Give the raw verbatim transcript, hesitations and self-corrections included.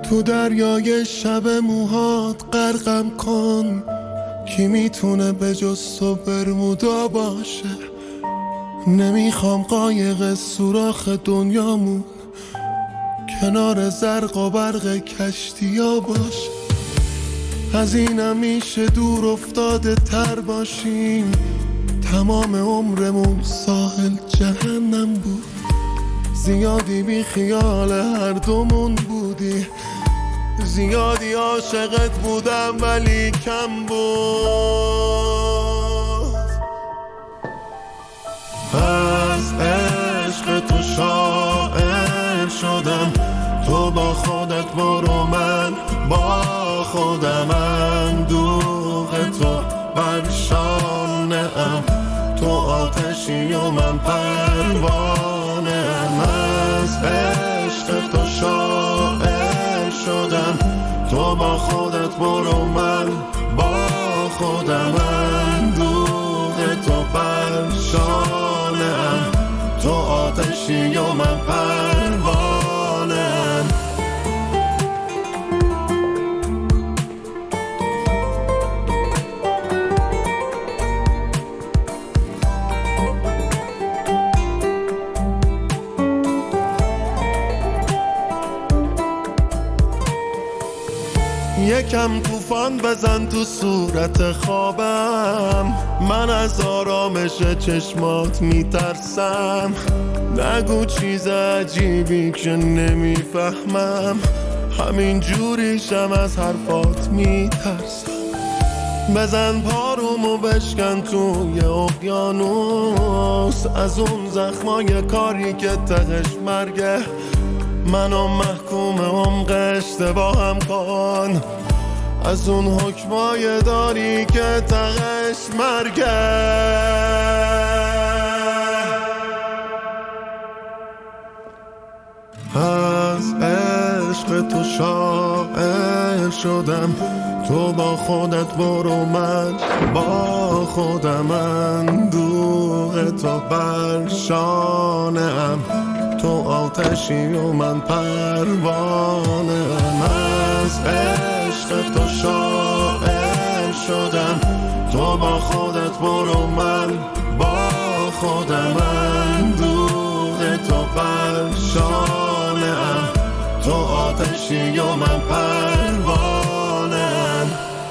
تو دریای شب موهات غرقم کن، کی میتونه به جز تو برمودا باشه. نمیخوام قایق سوراخ دنیامون کنار زرق و برق کشتیا باشه. از اینم میشه دور افتاده تر باشیم، تمام عمرمون ساحل جهنم بود. زیادی بی خیال هر دومون بودی، زیادی عاشقت بودم ولی کم بود. از عشق تو شاعر شدم، تو با خودت برو من با خودم. اندوه تو بر شانه ام، تو آتشی و من پروانه ام. از عشق تو شاعر شدم، تو با خودت برو من با خودم. اندوه تو بر شانه ام، تو آتشی و من پروانه ام. یکم طوفان بزن تو صورت خوابم، من از آرامش چشمات میترسم. نگو چیز عجیبی که نمیفهمم، همین جوریشم از حرفات میترسم. بزن پارومو بشکن توی اقیانوس، از اون زخمای کاری که تهش مرگه. منو محکوم عمق اشتباهم کن، از اون حکمای داری که تهش مرگه. از عشق تو شاعر شدم، تو با خودت برو من با خودم. اندوه تو بر شانه ام، تو آتشی و من پروانه ام. از عشق تو شاعر شدم، تو با خودت برو من با خودم. اندوه تو بر شانه ام، تو آتشی و من پروانه ام.